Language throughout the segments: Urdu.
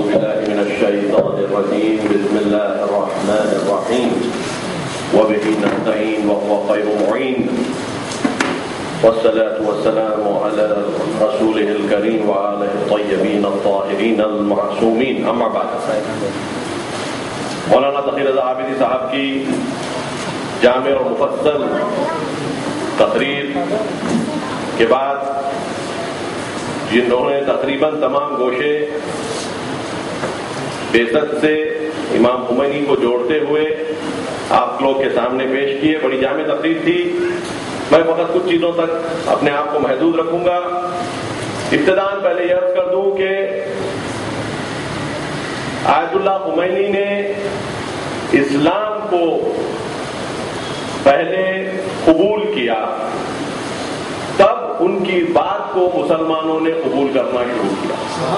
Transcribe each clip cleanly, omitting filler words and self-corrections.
بالله من الشيطان الرجيم بسم الله الرحمن الرحيم وبه نستعين وهو خير معين والصلاة والسلام على رسوله الكريم وآله الطيبين الطاهرين المعصومين أما بعد مولانا تقی رضا عابدی صاحب کی جامع اور مفصل تقریر کے بعد جنہوں نے تقریباً تمام گوشے بعثت سے امام خمینی کو جوڑتے ہوئے آپ لوگ کے سامنے پیش کیے، بڑی جامع تقریر تھی. میں فقط کچھ چیزوں تک اپنے آپ کو محدود رکھوں گا. ابتداءً پہلے یہ عرض کر دوں کہ آیت اللہ خمینی نے اسلام کو پہلے قبول کیا، تب ان کی بات کو مسلمانوں نے قبول کرنا شروع کیا.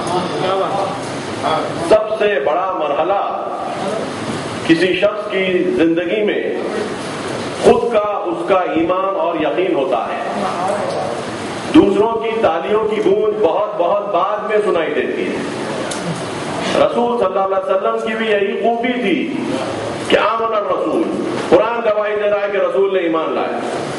سب سے بڑا مرحلہ کسی شخص کی زندگی میں خود کا اس کا ایمان اور یقین ہوتا ہے. دوسروں کی تالیوں کی گونج بہت بہت بعد میں سنائی دیتی ہے. رسول صلی اللہ علیہ وسلم کی بھی یہی خوبی تھی کہ آمن الرسول، قرآن گواہی دے رہا ہے کہ رسول نے ایمان لایا.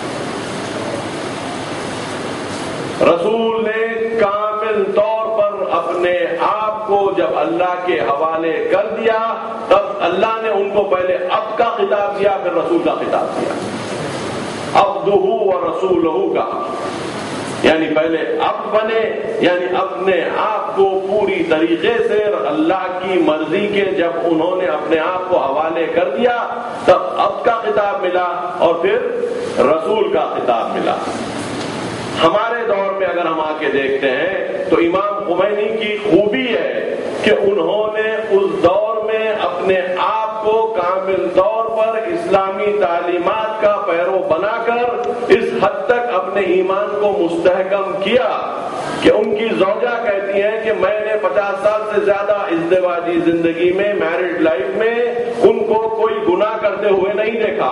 رسول نے کامل طور پر اپنے آپ کو جب اللہ کے حوالے کر دیا، تب اللہ نے ان کو پہلے اب کا خطاب دیا، پھر رسول کا خطاب دیا. عبدہ و رسولہ کا، یعنی پہلے اب بنے، یعنی اپنے آپ کو پوری طریقے سے اللہ کی مرضی کے جب انہوں نے اپنے آپ کو حوالے کر دیا، تب اب کا خطاب ملا اور پھر رسول کا خطاب ملا. ہمارے دور میں اگر ہم آ کے دیکھتے ہیں تو امام خمینی کی خوبی ہے کہ انہوں نے اس دور میں اپنے آپ کو کامل طور پر اسلامی تعلیمات کا پیرو بنا کر اس حد تک اپنے ایمان کو مستحکم کیا کہ ان کی زوجہ کہتی ہیں کہ میں نے 50 سال سے زیادہ ازدواجی زندگی میں، میرڈ لائف میں ان کو کوئی گناہ کرتے ہوئے نہیں دیکھا.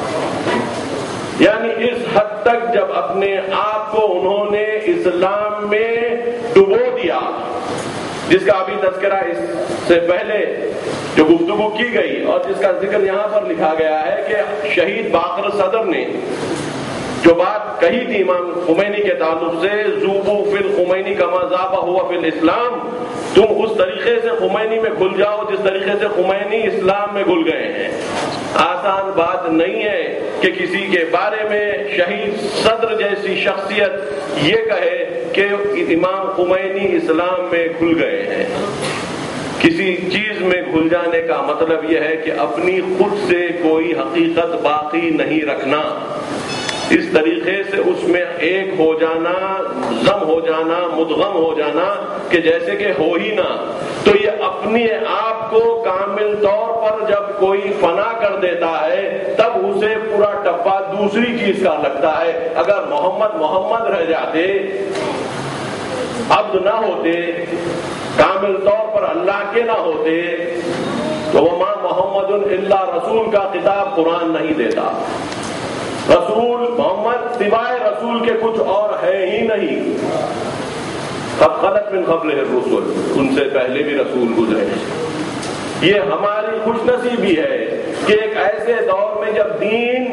یعنی اس حد تک جب اپنے آپ کو انہوں نے اسلام میں ڈبو دیا، جس کا ابھی تذکرہ اس سے پہلے جو گفتگو کی گئی اور جس کا ذکر یہاں پر لکھا گیا ہے کہ شہید باقر صدر نے جو بات کہی تھی امام خمینی کے تعلق سے، ذوبوا فی الخمینی کما ذاب ہوا فی الاسلام، تم اس طریقے سے خمینی میں گھل جاؤ جس طریقے سے خمینی اسلام میں گھل گئے ہیں. آسان بات نہیں ہے کہ کسی کے بارے میں شہید صدر جیسی شخصیت یہ کہے کہ امام خمینی اسلام میں گھل گئے ہیں. کسی چیز میں گھل جانے کا مطلب یہ ہے کہ اپنی خود سے کوئی حقیقت باقی نہیں رکھنا، اس طریقے سے اس میں ایک ہو جانا، ضم ہو جانا، مدغم ہو جانا کہ جیسے کہ ہو ہی نہ. تو یہ اپنے آپ کو کامل طور پر جب کوئی فنا کر دیتا ہے تب اسے پورا ٹپا دوسری چیز کا لگتا ہے. اگر محمد رہ جاتے، عبد نہ ہوتے، کامل طور پر اللہ کے نہ ہوتے، تو وما محمد الا رسول کا خطاب قرآن نہیں دیتا. رسول محمد سوائے رسول کے کچھ اور ہے ہی نہیں. قد خلت من قبلہ الرسل، ان سے پہلے بھی رسول گزرے. یہ ہماری خوش نصیبی ہے کہ ایک ایسے دور میں جب دین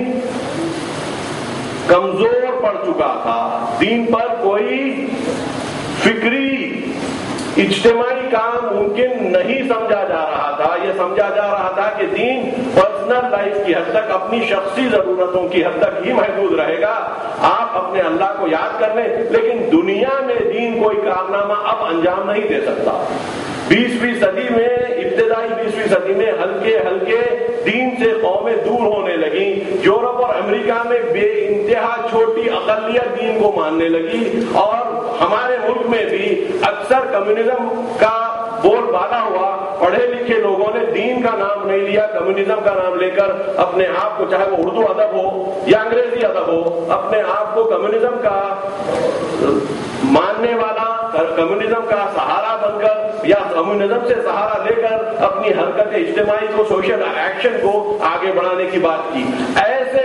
کمزور پڑ چکا تھا، دین پر کوئی فکری اجتماعی کام ممکن نہیں سمجھا جا رہا تھا. یہ سمجھا جا رہا تھا کہ دین پرسنل لائف کی حد تک، اپنی شخصی ضرورتوں کی حد تک ہی محدود رہے گا. آپ اپنے اللہ کو یاد کر لیں، لیکن دنیا میں دین کوئی کارنامہ اب انجام نہیں دے سکتا. 20ویں صدی میں، ابتدائی 20ویں صدی میں ہلکے ہلکے دین سے قومیں دور ہونے لگیں. یورپ اور امریکہ میں بے انتہا چھوٹی اقلیت دین کو ماننے لگی، اور ہمارے ملک میں بھی اکثر کمیونزم کا بول بالا ہوا. پڑھے لکھے لوگوں نے دین کا نام نہیں لیا، کمیونزم کا نام لے کر اپنے آپ کو، چاہے وہ اردو ادب ہو یا انگریزی ادب ہو، اپنے آپ کو کمیونزم کا ماننے والا، کمیونزم کا سہارا بن کر یا کمیونزم سے سہارا لے کر اپنی حرکت اجتماعی کو، سوشل ایکشن کو آگے بڑھانے کی بات کی. ایسے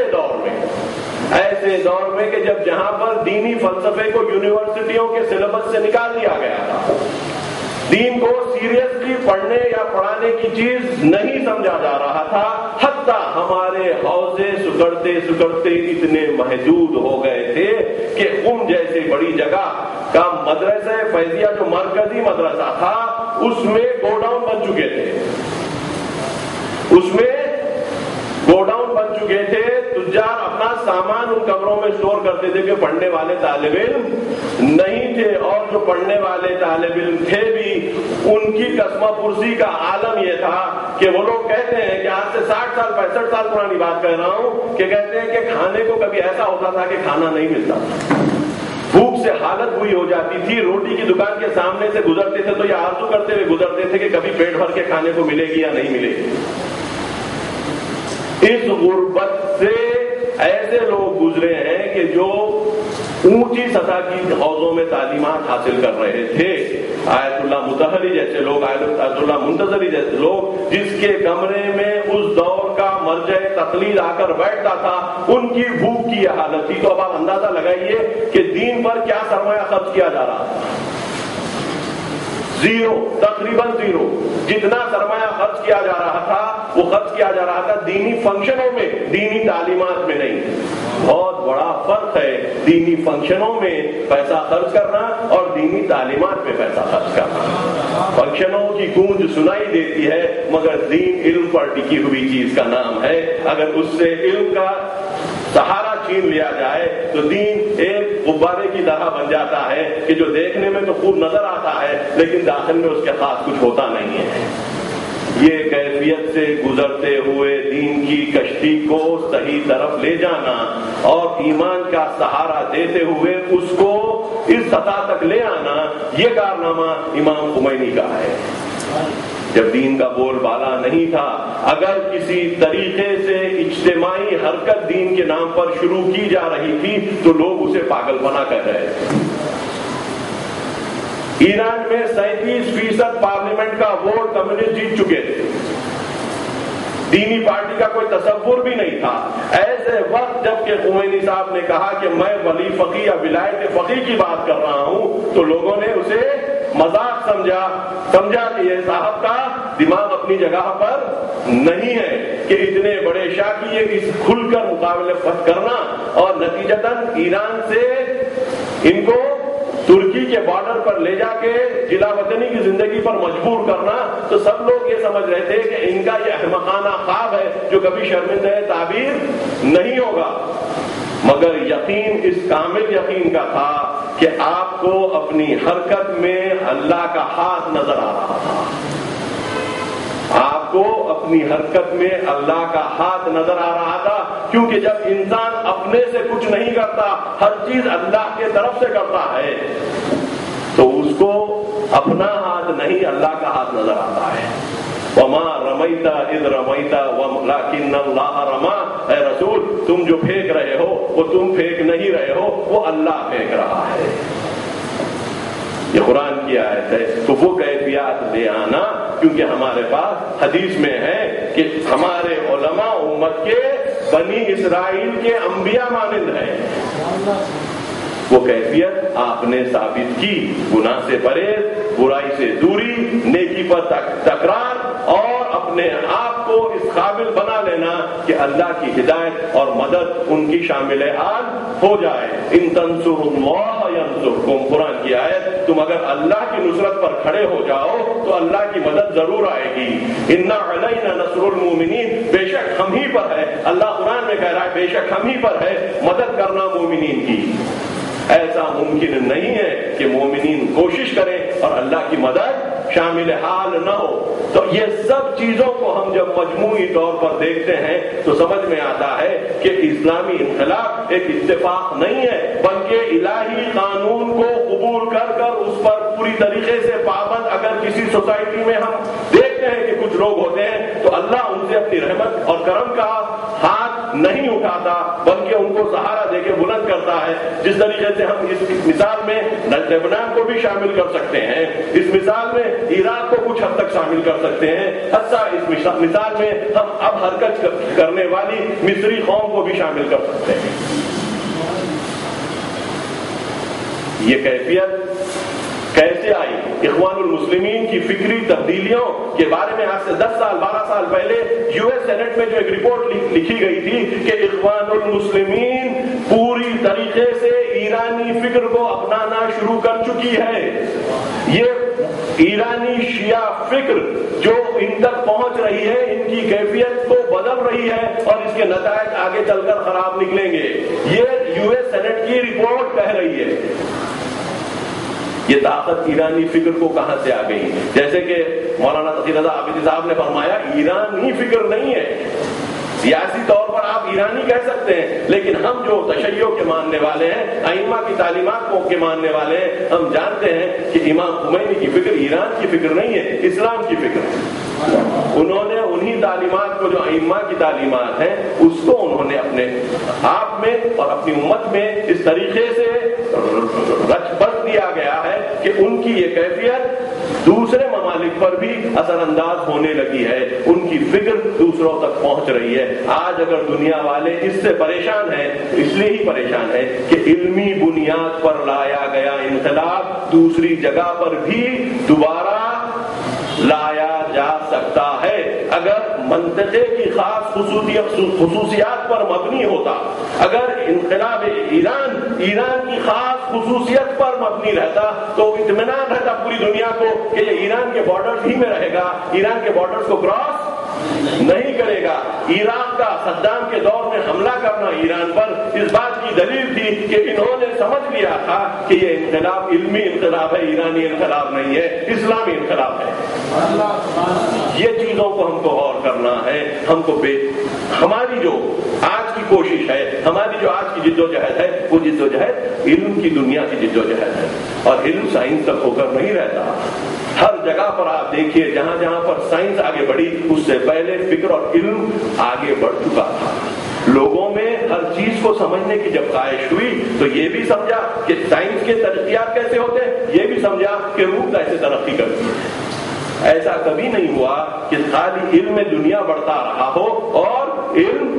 دور میں کہ جب جہاں پر دینی فلسفے کو یونیورسٹیوں کے سلیبس سے نکال دیا گیا تھا، دین کو سیریسلی پڑھنے یا پڑھانے کی چیز نہیں سمجھا جا رہا تھا، حتیٰ ہمارے حوضے سکڑتے سکڑتے اتنے محدود ہو گئے تھے کہ قم جیسے بڑی جگہ کا مدرسہ فیضیہ جو مرکزی مدرسہ تھا اس میں گوڈاؤن بن چکے تھے، اس میں گوڈاؤن بن چکے تھے۔ تجار اپنا سامان ان کمروں میں اسٹور کرتے تھے کہ پڑھنے والے طالب علم نہیں تھے، اور جو پڑھنے والے طالب علم تھے بھی ان کی قسمہ پرسی کا عالم یہ تھا کہ وہ لوگ کہتے ہیں کہ آج سے 60 سال 65 سال پرانی بات کہہ رہا ہوں کہ کہتے ہیں کہ کھانے کو کبھی ایسا ہوتا تھا کہ کھانا نہیں ملتا، بھوک سے حالت ہوئی ہو جاتی تھی، روٹی کی دکان کے سامنے سے گزرتے تھے تو یہ آرزو کرتے ہوئے گزرتے تھے کہ کبھی پیٹ بھر کے کھانے کو ملے گی یا نہیں ملے گی۔ اس غربت سے ایسے لوگ گزرے ہیں کہ جو اونچی سطح کی حوضوں میں تعلیمات حاصل کر رہے تھے، آیت اللہ مطہری جیسے لوگ، آیت اللہ منتظری جیسے لوگ، جس کے کمرے میں اس دور کا مرجع تقلید آ کر بیٹھتا تھا، ان کی بھوک کی یہ حالت تھی۔ تو اب آپ اندازہ لگائیے کہ دین پر کیا سرمایہ خرچ کیا جا رہا تھا، زیرو، تقریباً زیرو۔ جتنا سرمایہ خرچ کیا جا رہا تھا وہ خرچ کیا جا رہا تھا دینی فنکشنوں میں، دینی تعلیمات میں نہیں۔ بہت بڑا فرق ہے دینی فنکشنوں میں پیسہ خرچ کرنا اور دینی تعلیمات میں پیسہ خرچ کرنا۔ فنکشنوں کی گونج سنائی دیتی ہے مگر دین علم پر ٹکی ہوئی چیز کا نام ہے۔ اگر اس سے علم کا سہارا چھین لیا جائے تو دین ایک غبارے کی طرح بن جاتا ہے کہ جو دیکھنے میں تو خوب نظر آتا ہے لیکن داخل میں اس کے خاص کچھ ہوتا نہیں ہے۔ یہ کیفیت سے گزرتے ہوئے دین کی کشتی کو صحیح طرف لے جانا اور ایمان کا سہارا دیتے ہوئے اس کو اس سطح تک لے آنا، یہ کارنامہ امام خمینی کا ہے۔ جب دین کا بول بالا نہیں تھا، اگر کسی طریقے سے اجتماعی حرکت دین کے نام پر شروع کی جا رہی تھی تو لوگ اسے پاگل پنا کہہ رہے تھے۔ ایران میں 37% پارلیمنٹ کا ووٹ کمیونسٹ جیت چکے تھے، دینی پارٹی کا کوئی تصور بھی نہیں تھا۔ ایسے وقت جب کہ خمینی صاحب نے کہا کہ میں ولی فقی یا ولایت فقی کی بات کر رہا ہوں تو لوگوں نے اسے مذاق سمجھا کہ یہ صاحب کا دماغ اپنی جگہ پر نہیں ہے کہ اتنے بڑے شاہ کی یہ اس کھل کر مقابلے کرنا اور نتیجتاً ایران سے ان کو ترکی کے بارڈر پر لے جا کے جلا وطنی کی زندگی پر مجبور کرنا۔ تو سب لوگ یہ سمجھ رہے تھے کہ ان کا یہ احمقانہ خواب ہے جو کبھی شرمندہ تعبیر نہیں ہوگا، مگر یقین اس کامل یقین کا تھا کہ آپ کو اپنی حرکت میں اللہ کا ہاتھ نظر آ رہا تھا، آپ کو اپنی حرکت میں اللہ کا ہاتھ نظر آ رہا تھا، کیونکہ جب انسان اپنے سے کچھ نہیں کرتا، ہر چیز اللہ کے طرف سے کرتا ہے تو اس کو اپنا ہاتھ نہیں اللہ کا ہاتھ نظر آتا ہے۔ وما رمیت اذ رمیت ولکن اللہ رما، اے رسول تم جو پھینک رہے ہو وہ تم پھینک نہیں رہے ہو، وہ اللہ پھینک رہا ہے۔ یہ قرآن کی آیت ہے۔ تو وہ کیفیات لے آنا، کیونکہ ہمارے پاس حدیث میں ہے کہ ہمارے علماء امت کے بنی اسرائیل کے انبیاء مانند ہیں۔ وہ کیفیت آپ نے ثابت کی، گناہ سے پرہیز، برائی سے دوری، نیکی پر تکرار اور اپنے آپ کو اس قابل بنا لینا کہ اللہ کی ہدایت اور مدد ان کی شامل حال ہو جائے۔ ان تنصروا اللہ ینصرکم، قرآن کی آیت، تم اگر اللہ کی نصرت پر کھڑے ہو جاؤ تو اللہ کی مدد ضرور آئے گی۔ انا علینا نصر المومنین، بے شک ہم ہی پر ہے، اللہ قرآن میں کہہ رہا ہے بے شک ہم ہی پر ہے مدد کرنا مومنین کی۔ ایسا ممکن نہیں ہے کہ مومنین کوشش کریں اور اللہ کی مدد شامل حال نہ ہو۔ تو یہ سب چیزوں کو ہم جب مجموعی طور پر دیکھتے ہیں تو سمجھ میں آتا ہے کہ اسلامی انقلاب ایک اتفاق نہیں ہے، بلکہ الہی قانون کو قبول کر اس پر پوری طریقے سے پابند اگر کسی سوسائٹی میں ہم دیکھتے ہیں کہ کچھ لوگ ہوتے ہیں تو اللہ ان سے اپنی رحمت اور کرم کا ہاتھ نہیں اٹھاتا بلکہ ان کو سہارا دے کے بلند کرتا ہے۔ جس طریقے سے ہم اس مثال میں لبنان کو بھی شامل کر سکتے ہیں، اس مثال میں عراق کو کچھ حد تک شامل کر سکتے ہیں، حتیٰ اس مثال میں ہم اب حرکت کرنے والی مصری قوم کو بھی شامل کر سکتے ہیں۔ یہ کیفیت کیسے آئی؟ اخوان المسلمین کی فکری تبدیلیوں کے بارے میں آج سے 10 سال 12 سال پہلے یو ایس سینٹ میں جو ایک رپورٹ لکھی گئی تھی کہ اخوان المسلمین پوری طریقے سے ایرانی فکر کو اپنانا شروع کر چکی ہے. یہ ایرانی شیعہ فکر جو ان تک پہنچ رہی ہے ان کی کیفیت کو بدل رہی ہے اور اس کے نتائج آگے چل کر خراب نکلیں گے. یہ یو ایس سینٹ کی رپورٹ کہہ رہی ہے. یہ طاقت ایرانی فکر کو کہاں سے آ گئی؟ جیسے کہ مولانا تقی رضا عابدی صاحب نے فرمایا ایرانی فکر نہیں ہے. سیاسی طور پر آپ ایرانی کہہ سکتے ہیں لیکن ہم جو تشیع کے ماننے والے ہیں، ائمہ کی تعلیمات کے ماننے والے ہیں، ہم جانتے ہیں کہ امام خمینی کی فکر ایران کی فکر نہیں ہے، اسلام کی فکر ہے. انہوں نے انہی تعلیمات کو جو ائمہ کی تعلیمات ہیں اس کو انہوں نے اپنے آپ میں اور اپنی امت میں اس طریقے سے رچ بس دیا گیا ہے کہ ان کی یہ کیفیت دوسرے ممالک پر بھی اثر انداز ہونے لگی ہے. ان کی فکر دوسروں تک پہنچ رہی ہے. آج اگر دنیا والے اس سے پریشان ہیں اس لیے ہی پریشان ہیں کہ علمی بنیاد پر لایا گیا انقلاب دوسری جگہ پر بھی دوبارہ لایا جا سکتا ہے. اگر منطقے کی خاص خصوصیات پر مبنی ہوتا، اگر انقلاب ایران کی خاص خصوصیت پر مبنی رہتا تو اطمینان رہتا پوری دنیا کو کہ یہ ایران کے بارڈرز ہی میں رہے گا، ایران کے بارڈرز کو کراس نہیں کرے گا. عراق کا صدام کے دور میں حملہ کرنا ایران پر اس بات کی دلیل تھی کہ انہوں نے سمجھ لیا تھا کہ یہ انقلاب علمی انقلاب ہے، ایرانی انقلاب نہیں ہے، اسلامی انقلاب ہے. یہ چیزوں کو ہم کو غور کرنا ہے. ہم کو ہماری جو آج کی کوشش ہے، ہماری جو آج کی جدوجہد ہے، وہ جدوجہد علم کی دنیا کی جدوجہد ہے. اور علم سائنس تک ہو کر نہیں رہتا. ہر جگہ پر آپ دیکھیے جہاں جہاں پر سائنس آگے بڑھی اس سے پہلے فکر اور علم آگے بڑھ چکا تھا. لوگوں میں ہر چیز کو سمجھنے کی جب خواہش ہوئی تو یہ بھی سمجھا کہ سائنس کے ترقیات کیسے ہوتے ہیں، یہ بھی سمجھا کہ روح کیسے ترقی کرتی ہے. ایسا کبھی نہیں ہوا کہ خالی علم میں دنیا بڑھتا رہا ہو اور علم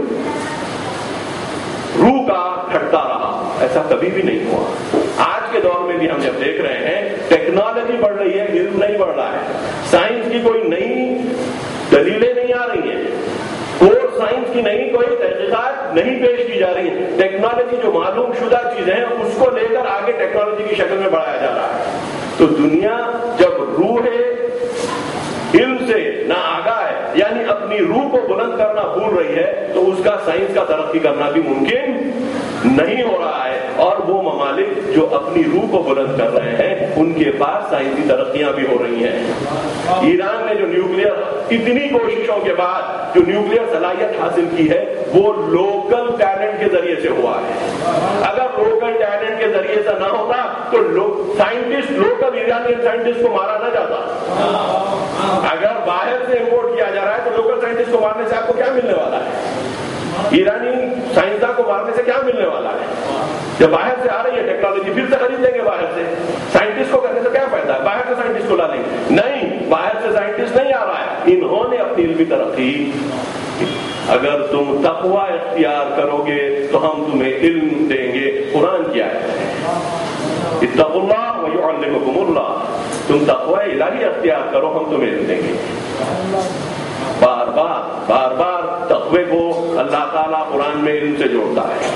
روح کا گھٹتا رہا. ایسا کبھی بھی نہیں ہوا. آج کے دور میں بھی ہم جب دیکھ رہے ہیں ٹیکنالوجی بڑھ رہی ہے، علم نہیں بڑھ رہا ہے. سائنس کی کوئی نئی دلیلیں نہیں آ رہی ہیں، اور سائنس کی نئی کوئی تحقیقات نہیں پیش کی جا رہی ہیں. ٹیکنالوجی جو معلوم شدہ چیزیں ہیں اس کو لے کر آگے ٹیکنالوجی کی شکل میں بڑھایا جا رہا ہے. تو دنیا جب روح علم سے نہ آگاہ ہے، یعنی اپنی روح کو بلند کرنا بھول رہی ہے، تو اس کا سائنس کا ترقی کرنا بھی ممکن نہیں ہو رہا ہے. اور وہ ممالک جو اپنی روح کو بلند کر رہے ہیں ان کے پاس سائنسی ترقیاں بھی ہو رہی ہیں. ایران نے جو نیوکلیئر اتنی کوششوں کے بعد جو نیوکلیئر صلاحیت حاصل کی ہے وہ لوکل ٹیلنٹ کے ذریعے سے ہوا ہے. اگر لوکل ٹیلنٹ کے ذریعے سے نہ ہوتا تو سائنٹسٹ لوکل ایرانی سائنٹسٹ کو مارا نہ جاتا. اگر باہر سے امپورٹ کیا جا رہا ہے تو لوکل سائنٹسٹ کو مارنے سے آپ کو کیا ملنے والا ہے؟ ایرانی سائنسداں کو مارنے سے کیا ملنے والا ہے؟ جب باہر سے آ رہی ہے ٹیکنالوجی پھر سے خرید لیں گے باہر سے. سائنٹسٹ کو کرنے سے کیا فائدہ ہے؟ باہر سے سائنٹسٹ کو لا لیں گے. نہیں، باہر سے سائنٹسٹ نہیں آ رہا ہے. انہوں نے اپنی علمی ترقی، اگر تم تقوی اختیار کرو گے تو ہم تمہیں علم دیں گے. قرآن کیا ہے؟ اتقوا اللہ ویعلمکم اللہ. تم تقوی الہی اختیار کرو ہم تمہیں علم دیں گے. بار بار تقوی کو اللہ تعالیٰ قرآن میں علم سے جوڑتا ہے.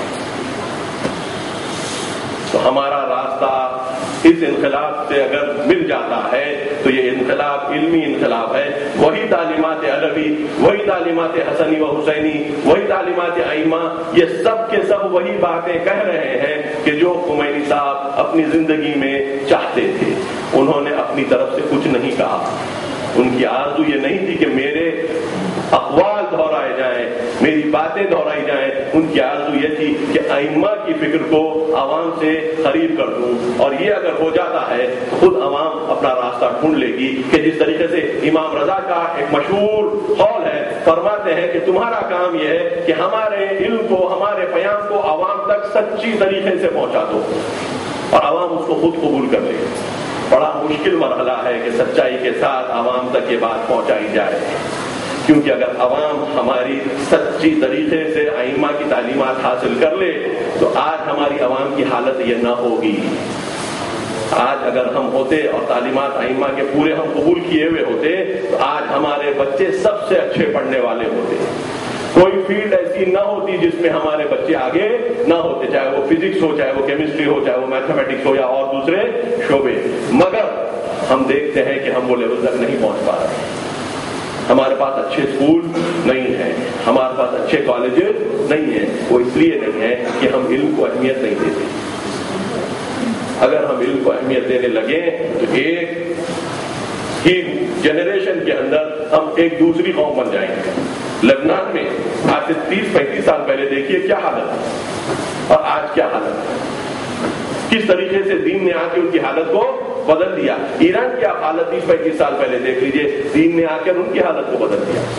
تو ہمارا راستہ اس انقلاب سے اگر مل جاتا ہے تو یہ انقلاب علمی انقلاب ہے. وہی تعلیمات علوی، وہی تعلیمات حسنی و حسینی، وہی تعلیمات ائمہ، یہ سب کے سب وہی باتیں کہہ رہے ہیں کہ جو خمینی صاحب اپنی زندگی میں چاہتے تھے. انہوں نے اپنی طرف سے کچھ نہیں کہا. ان کی آرزو یہ نہیں تھی کہ میرے اقوال دہرائے جائیں، میری باتیں دہرائی جائیں. ان کی آرزو یہ تھی کہ ائمہ کی فکر کو عوام سے قریب کر دوں. اور یہ اگر ہو جاتا ہے تو خود عوام اپنا راستہ ڈھونڈ لے گی. کہ جس طریقے سے امام رضا کا ایک مشہور قول ہے، فرماتے ہیں کہ تمہارا کام یہ ہے کہ ہمارے علم کو، ہمارے پیام کو عوام تک سچی طریقے سے پہنچا دو اور عوام اس کو خود قبول کر لے. بڑا مشکل مرحلہ ہے کہ سچائی کے ساتھ عوام تک یہ بات پہنچائی جائے. کیونکہ اگر عوام ہماری سچی طریقے سے ائمہ کی تعلیمات حاصل کر لے تو آج ہماری عوام کی حالت یہ نہ ہوگی. آج اگر ہم ہوتے اور تعلیمات ائمہ کے پورے ہم قبول کیے ہوئے ہوتے تو آج ہمارے بچے سب سے اچھے پڑھنے والے ہوتے. کوئی فیلڈ ایسی نہ ہوتی جس میں ہمارے بچے آگے نہ ہوتے, چاہے وہ فزکس ہو, چاہے وہ کیمسٹری ہو, چاہے وہ میتھمیٹکس ہو یا اور دوسرے شعبے. مگر ہم دیکھتے ہیں کہ ہم وہ لیول تک نہیں پہنچ پا رہے ہیں. ہمارے پاس اچھے اسکول نہیں ہیں, ہمارے پاس اچھے کالجز نہیں ہیں. وہ اس لیے نہیں ہے کہ ہم علم کو اہمیت نہیں دیتے. اگر ہم علم کو اہمیت دینے لگیں تو ایک ہی جنریشن کے اندر ہم ایک دوسری قوم بن جائیں گے. لبنان میں آج سے 30-35 سال پہلے دیکھیے کیا حالت ہے اور آج کیا حالت ہے, کس طریقے سے دین نے آ کے ان کی حالت کو بدل دیا. ایران کی آپ حالت 30-35 سال پہلے دیکھ لیجئے, دین نے آ کر ان کی حالت کو بدل دیا.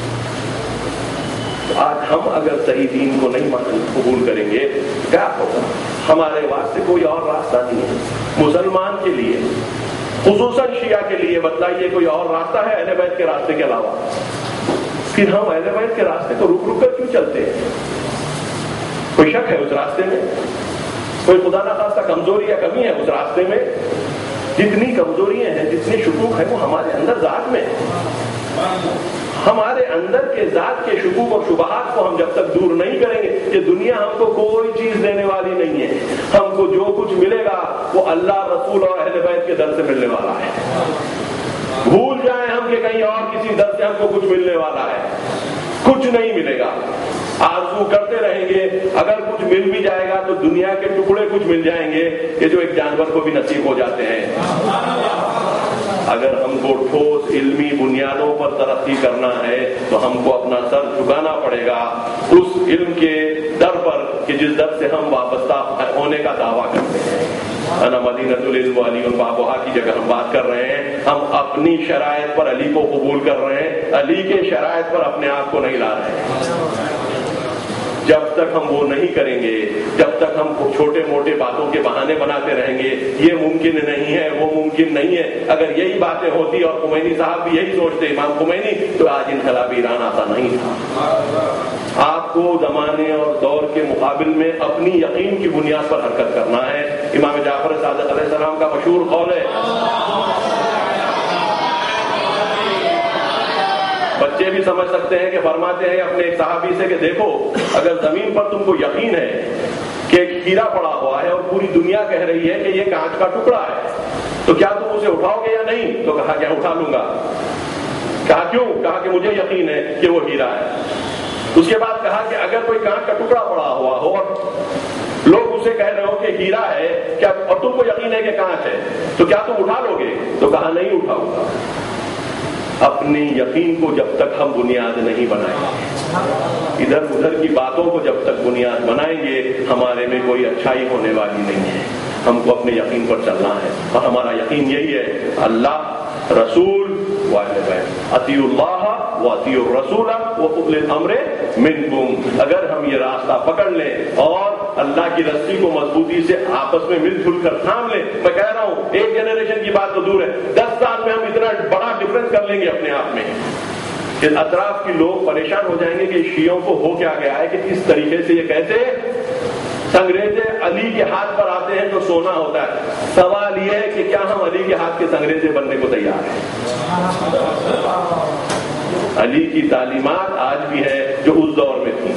آج ہم اگر صحیح دین کو نہیں قبول کریں گے کیا ہوگا؟ ہمارے واسطے کوئی اور راستہ نہیں ہے. مسلمان کے لیے, خصوصاً شیعہ کے لیے بتلائیے کوئی اور راستہ ہے اہل بیت کے راستے کے علاوہ؟ پھر ہم اہل بیت کے راستے کو رک رک کر کیوں چلتے ہیں؟ کوئی شک ہے اس راستے میں؟ کوئی خدا نخواستہ کمزوری یا کمی ہے اس راستے میں؟ جتنی کمزوریاں ہیں, جتنے شکوک ہیں, وہ ہمارے اندر ذات میں ہمارے اندر کے ذات کے شکوک اور شبہات کو ہم جب تک دور نہیں کریں گے کہ دنیا ہم کو کوئی چیز دینے والی نہیں ہے. ہم کو جو کچھ ملے گا وہ اللہ, رسول اور اہل بیت کے در سے ملنے والا ہے. بھول جائیں ہم کہ کہیں اور کسی در سے ہم کو کچھ ملنے والا ہے, کچھ نہیں ملے گا. آرزو کرتے رہیں گے, اگر کچھ مل بھی جائے گا تو دنیا کے ٹکڑے کچھ مل جائیں گے کہ جو ایک جانور کو بھی نصیب ہو جاتے ہیں. اگر ہم کو ٹھوس علمی بنیادوں پر ترقی کرنا ہے تو ہم کو اپنا سر جھکانا پڑے گا اس علم کے در پر کہ جس در سے ہم وابستہ ہونے کا دعویٰ کرتے ہیں. انا مدینۃ العلم وعلی بابھا کی جگہ ہم بات کر رہے ہیں. ہم اپنی شرائط پر علی کو قبول کر رہے ہیں, علی کے شرائط پر اپنے آپ کو نہیں لا رہے ہیں. جب تک ہم وہ نہیں کریں گے, جب تک ہم چھوٹے موٹے باتوں کے بہانے بناتے رہیں گے, یہ ممکن نہیں ہے, وہ ممکن نہیں ہے. اگر یہی باتیں ہوتی اور خمینی صاحب بھی یہی سوچتے, امام خمینی, تو آج انقلاب ایران آتا نہیں تھا. آپ کو زمانے اور دور کے مقابل میں اپنی یقین کی بنیاد پر حرکت کرنا ہے. امام جعفر صادق علیہ السلام کا مشہور قول ہے, بچے بھی سمجھ سکتے ہیں, کہ فرماتے ہیں اپنے ایک صحابی سے کہ دیکھو, اگر زمین پر تم کو یقین ہے کہ ایک ہیرا پڑا ہوا ہے اور پوری دنیا کہہ رہی ہے کہ یہ کانچ کا ٹکڑا ہے, تو کیا تم اسے اٹھاؤ گے یا نہیں؟ تو کہا کیا اٹھا لوں گا. کہا کیوں؟ کہا کہ مجھے یقین ہے کہ وہ ہیرا ہے. اس کے بعد کہا کہ اگر کوئی کانچ کا ٹکڑا پڑا ہوا ہو اور لوگ اسے کہہ رہے ہو کہ ہیرا ہے کیا, اور تم کو یقین ہے کہ کانچ ہے, تو کیا تم اٹھا لو گے؟ تو کہا نہیں اٹھاؤں گا. اپنی یقین کو جب تک ہم بنیاد نہیں بنائیں گے, ادھر ادھر کی باتوں کو جب تک بنیاد بنائیں گے, ہمارے میں کوئی اچھائی ہونے والی نہیں ہے. ہم کو اپنے یقین پر چلنا ہے, اور ہمارا یقین یہی ہے, اللہ, رسول و اہل بیت, اطیعوا اللہ و اطیعوا الرسول و اولي الامر منکم. اگر ہم یہ راستہ پکڑ لیں اور اللہ کی رسی کو مضبوطی سے آپس میں مل جل کر تھام لیں, میں کہہ رہا ہوں ایک جنریشن کی بات تو دور ہے, 10 سال میں ہم اتنا بڑا ڈفرنس کر لیں گے اپنے آپ میں کہ اطراف کے لوگ پریشان ہو جائیں گے کہ شیعوں کو ہو کیا گیا ہے, کہ کس طریقے سے یہ کیسے سنگریزے علی کے ہاتھ پر آتے ہیں تو سونا ہوتا ہے. سوال یہ ہے کہ کیا ہم علی کے ہاتھ کے سنگریزے بننے کو تیار ہیں؟ علی کی تعلیمات آج بھی ہے جو اس دور میں تھی.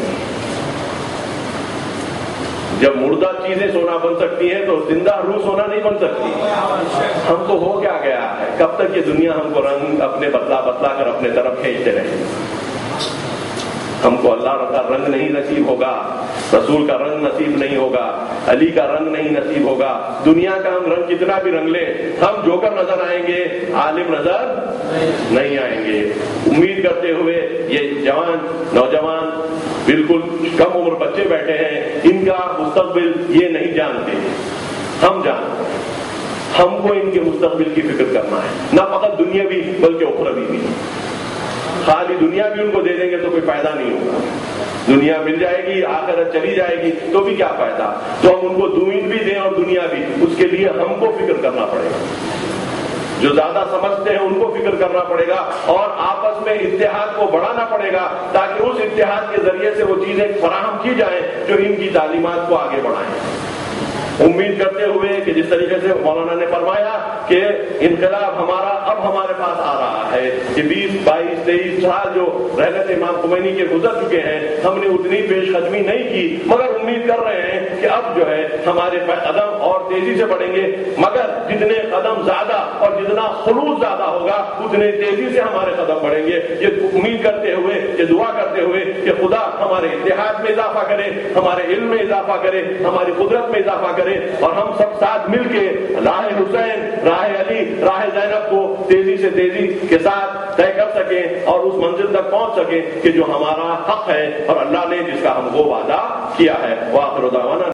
جب مردہ چیزیں سونا بن سکتی ہیں تو زندہ روح سونا نہیں بن سکتی. ہم کو ہو کیا گیا ہے؟ کب تک یہ دنیا ہم کو رنگ اپنے بتلا بتلا کر اپنے طرف کھینچتے رہے؟ ہم کو اللہ کا رنگ نہیں نصیب ہوگا, رسول کا رنگ نصیب نہیں ہوگا, علی کا رنگ نہیں نصیب ہوگا. دنیا کا ہم رنگ کتنا بھی رنگ لیں, ہم جوکر نظر آئیں گے, عالم نظر نہیں آئیں گے. امید کرتے ہوئے یہ جوان نوجوان بالکل کم عمر بچے بیٹھے ہیں, ان کا مستقبل یہ نہیں جانتے, ہم جانتے ہیں. ہم کو ان کے مستقبل کی فکر کرنا ہے, نہ فقط دنیاوی بلکہ اخروی بھی. خالی دنیا بھی ان کو دے دیں گے تو کوئی فائدہ نہیں ہوگا. دنیا مل جائے گی, آخرت چلی جائے گی تو بھی کیا فائدہ. تو ہم ان کو دین بھی دیں اور دنیا بھی, اس کے لیے ہم کو فکر کرنا پڑے گا. جو زیادہ سمجھتے ہیں ان کو فکر کرنا پڑے گا, اور آپس میں اتحاد کو بڑھانا پڑے گا, تاکہ اس اتحاد کے ذریعے سے وہ چیزیں فراہم کی جائیں جو ان کی تعلیمات کو آگے بڑھائیں. उम्मीद करते हुए कि जिस तरीके से मौलाना ने फरमाया कि इनकलाब हमारा अब हमारे पास आ रहा है, कि 20, 22, 23 साल जो रहलत इमाम खुमैनी के गुजर चुके हैं, हमने उतनी पेशकदमी नहीं की, मगर उम्मीद कर रहे हैं कि अब जो है हमारे कदम और तेजी से बढ़ेंगे, मगर जितने कदम ज्यादा और जितना खुलूस ज्यादा होगा उतने तेजी से हमारे कदम बढ़ेंगे। ये उम्मीद करते हुए, ये दुआ करते हुए कि खुदा हमारे इत्तेहाद में इजाफा करे, हमारे इल्म में इजाफा करे, हमारी कुदरत में इजाफा करे और हम सब साथ मिलके राह हुसैन, राह अली, राह ज़ैनब को तेजी से तेजी के साथ तय कर सकें और उस मंजिल तक पहुंच सकें कि जो हमारा हक है और अल्लाह ने जिसका हमको वादा किया है। वाखिर दावाना